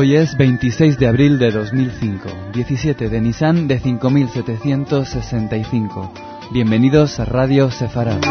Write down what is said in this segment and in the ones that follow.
Hoy es 26 de abril de 2005, 17 de Nisan de 5765. Bienvenidos a Radio Sefarad.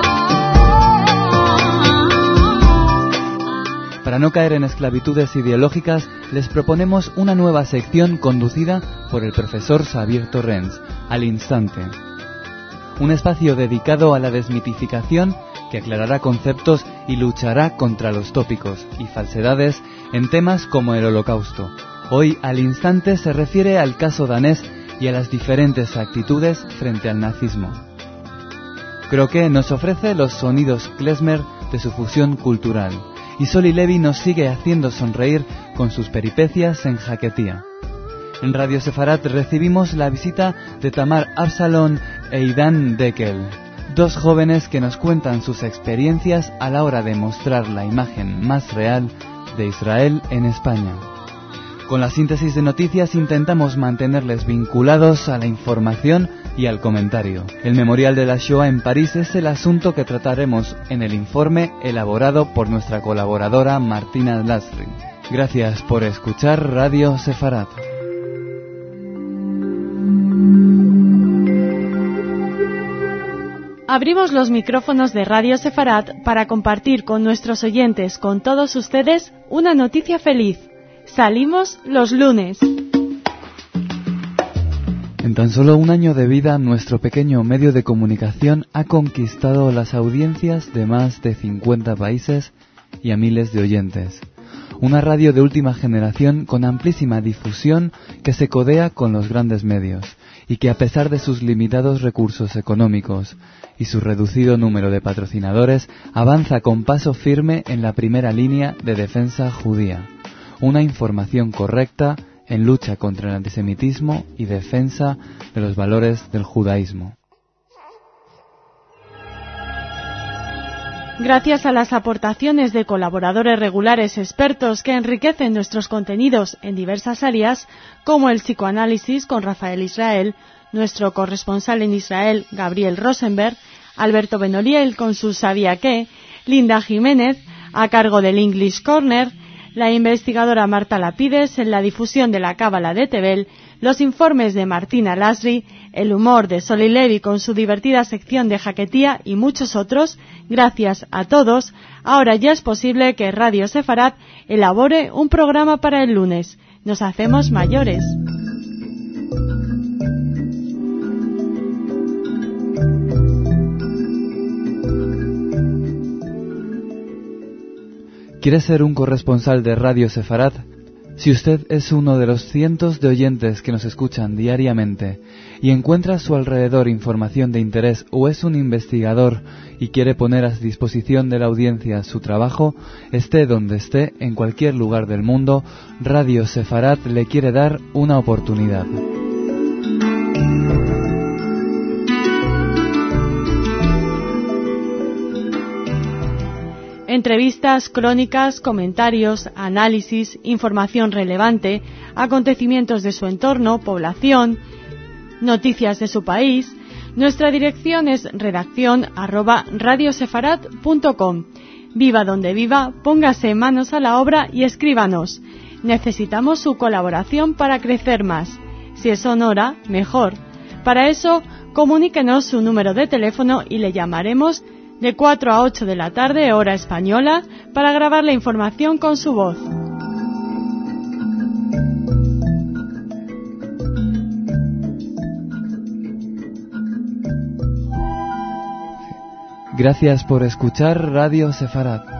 Para no caer en esclavitudes ideológicas, les proponemos una nueva sección conducida por el profesor Xavier Torrens, Al Instante. Un espacio dedicado a la desmitificación que aclarará conceptos y luchará contra los tópicos y falsedades en temas como el Holocausto. Hoy, Al Instante se refiere al caso danés y a las diferentes actitudes frente al nazismo. Croquet nos ofrece los sonidos klezmer de su fusión cultural, y Soli Levi nos sigue haciendo sonreír con sus peripecias en Jaquetía. En Radio Sefarad recibimos la visita de Tamar Absalon e Idan Dekel, dos jóvenes que nos cuentan sus experiencias a la hora de mostrar la imagen más real de Israel en España. Con la síntesis de noticias intentamos mantenerles vinculados a la información y al comentario. El memorial de la Shoah en París es el asunto que trataremos en el informe elaborado por nuestra colaboradora Martina Lasri. Gracias por escuchar Radio Sefarad. Abrimos los micrófonos de Radio Sefarad para compartir con nuestros oyentes, con todos ustedes, una noticia feliz. Salimos los lunes. En tan solo un año de vida, nuestro pequeño medio de comunicación ha conquistado las audiencias de más de 50 países y a miles de oyentes. Una radio de última generación con amplísima difusión que se codea con los grandes medios y que, a pesar de sus limitados recursos económicos y su reducido número de patrocinadores, avanza con paso firme en la primera línea de defensa judía. Una información correcta en lucha contra el antisemitismo y defensa de los valores del judaísmo. Gracias a las aportaciones de colaboradores regulares expertos que enriquecen nuestros contenidos en diversas áreas, como el psicoanálisis con Rafael Israel, nuestro corresponsal en Israel, Gabriel Rosenberg, Alberto Benoliel con su ¿Sabía qué?, Linda Jiménez, a cargo del English Corner, la investigadora Marta Lapides en la difusión de la Cábala de Tebel, los informes de Martina Lasri, el humor de Soli Levi con su divertida sección de Jaquetía y muchos otros. Gracias a todos, ahora ya es posible que Radio Sefarad elabore un programa para el lunes. Nos hacemos mayores. ¿Quiere ser un corresponsal de Radio Sefarad? Si usted es uno de los cientos de oyentes que nos escuchan diariamente y encuentra a su alrededor información de interés, o es un investigador y quiere poner a disposición de la audiencia su trabajo, esté donde esté, en cualquier lugar del mundo, Radio Sefarad le quiere dar una oportunidad. Entrevistas, crónicas, comentarios, análisis, información relevante, acontecimientos de su entorno, población, noticias de su país. Nuestra dirección es redaccion@radiosefarad.com. Viva donde viva, póngase manos a la obra y escríbanos. Necesitamos su colaboración para crecer más. Si es sonora, mejor. Para eso, comuníquenos su número de teléfono y le llamaremos de 4 a 8 de la tarde, hora española, para grabar la información con su voz. Gracias por escuchar Radio Sefarad.